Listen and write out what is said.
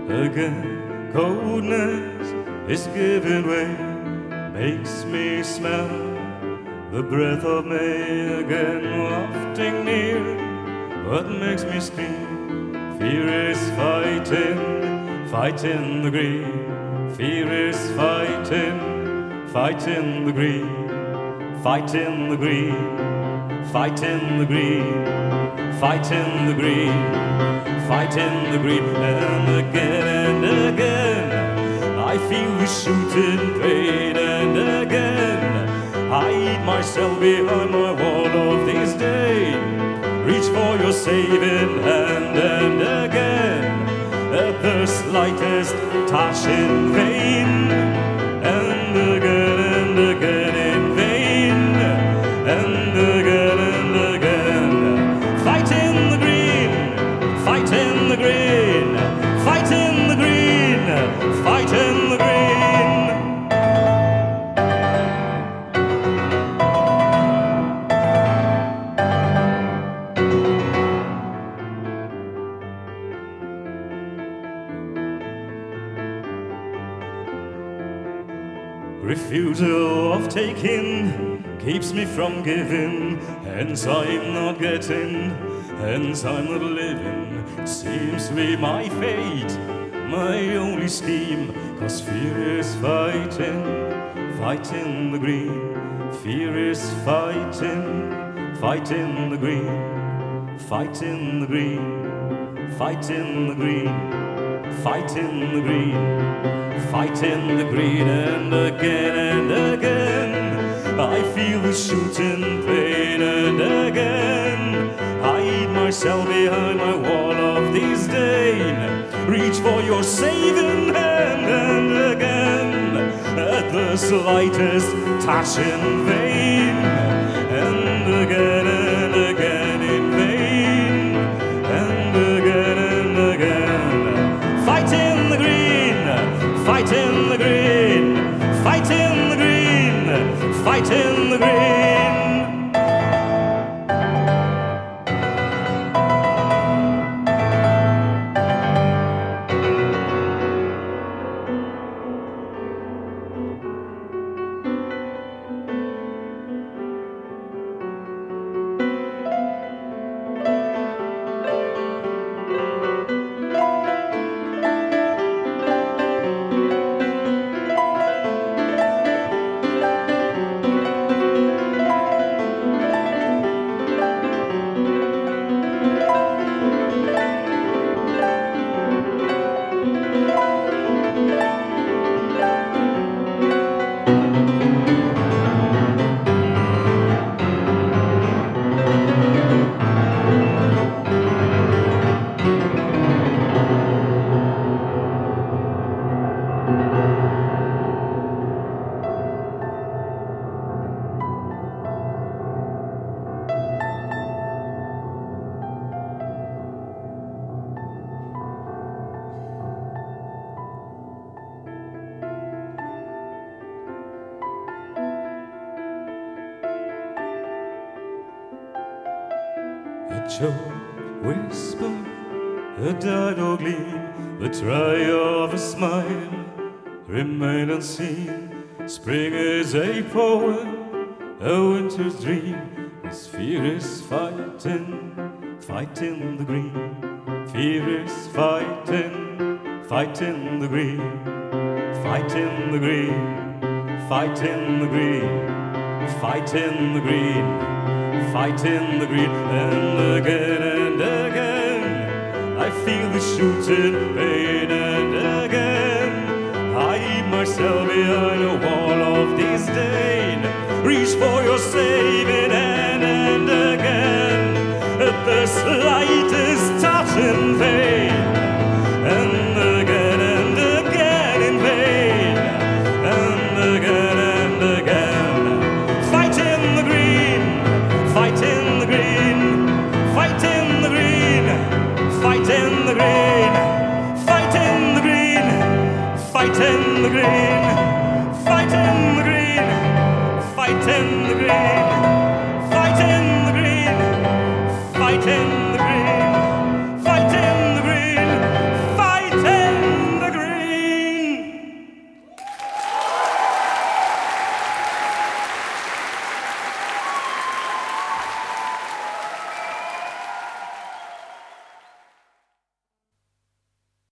Again, coldness is giving way, makes me smell the breath of May again wafting near. What makes me scream? Fear is fighting, fighting the green. Fear is fighting, fighting the green. Fighting the green, fighting the green. Fighting the green, fighting the green. And again, I feel the shooting pain. And again, I hide myself behind my wall of this day. Reach for your saving hand. And again, at the slightest touch in vain. And again in vain. And again and again, fighting the green, fighting the green, fighting the green, fighting the green. Refusal of taking keeps me from giving, hence I'm not getting, hence I'm not living. It seems to be my fate, my only scheme, 'cause fear is fighting, fighting the green. Fear is fighting, fighting the green. Fighting the green, fighting the green. Fighting the green, fighting the green. And again, I feel the shooting pain. And again, I hide myself behind my wall of disdain. Reach for your saving hand. And again, at the slightest touch in vain. And again in vain. And again, fighting the green, fighting the green, fighting the green, fighting the green. A choke whisper, a dido gleam, the try of a smile remain unseen. Spring is a poem, a winter's dream. This fear is fighting, fighting the green. Fear is fighting, fighting the green. Fighting the green, fighting the green. Fighting the green, fighting the green. And again, I feel the shooting pain. And again, I hide myself behind a wall of disdain. Reach for your saving hand. And again, at the slightest touch in vain. And again in vain. And again, fighting the green, fighting the green, fighting the green, fighting the green, fighting the green, fighting the green, fighting the green, fighting